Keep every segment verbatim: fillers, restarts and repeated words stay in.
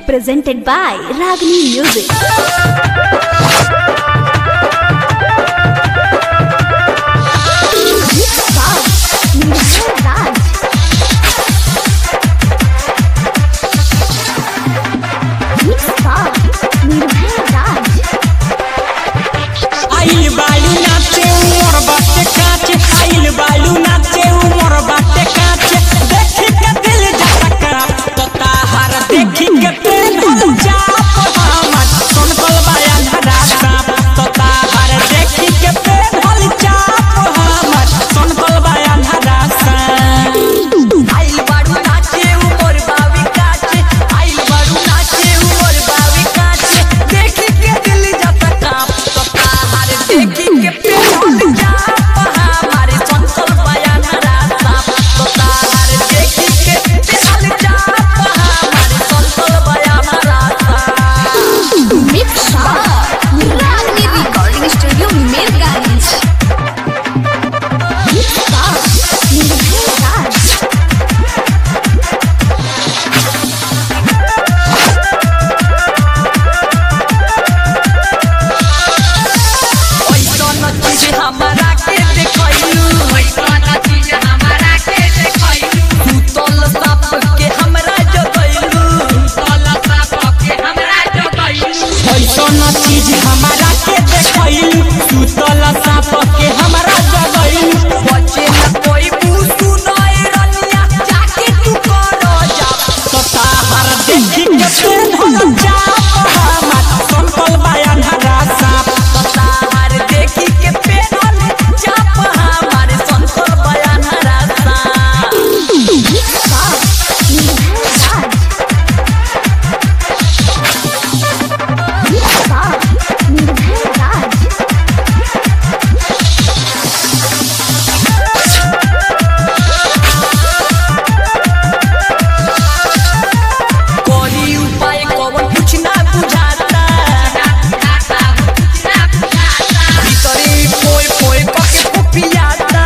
Presented by Ragini Music. आइल बालू नाचे उमर बाटे काचे आइल बालू नाचे उमर बाटे काचे देखी के दिल जाता तो ताहार देखी के प्रेम हो जाप हमर सुन कलबाया धरा सांप तो ताहार देखी के प्रेम हो जाप हमर सुन कलबाया धरा सांप आइल बालू नाचे उमर बावी काचे आइल बालू नाचे उमर बावी काचे देखी के दिल जाता तो ताहार देखी के प्रेम हो जाप हमारे संकल बयान रास्ता तो ताहार देखी के प्रेम हो जाप हमारे संकल बयान रास्ता Mix Ragini Recording Studio Mirganj. ओइसन चीज हमरा के देखैलू ओइसन चीज हमरा के देखैलू भूतल साप के हमरा जगैलू भूतल साप के हमरा जगैलू ओइसन चीज हमरा के देखैलू भूतल साप के हमरा जगैलू बचे न कोई बुसु नय रनिया जाके तू कर जा तो ताहार देखी के प्रेम हो जा हमर संकल बयान हरा साप तो ताहार देखी के प्रेम हो जा हमारे संकल बयान हरा साप कोई उपाय कौन कुछ ना बुझाता भीतरे कोई कोई पके पुपियाता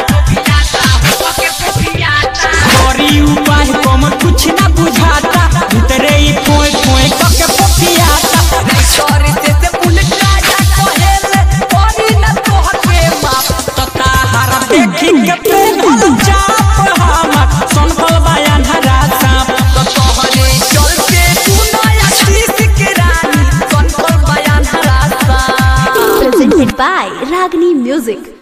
कोई उपाय कौन कुछ ना बुझाता भीतरे कोई कोई पके पुपियाता सॉरी से से उलट राजा कहेले कोई ना तोहर के माप तो ताहार देखी के प्रेम हो जाप हमर संकल बयान हरा सांप तो तोहरे चल के सुनाया किस के रानी संकल बयान हरा सांप Presented by Ragini Music.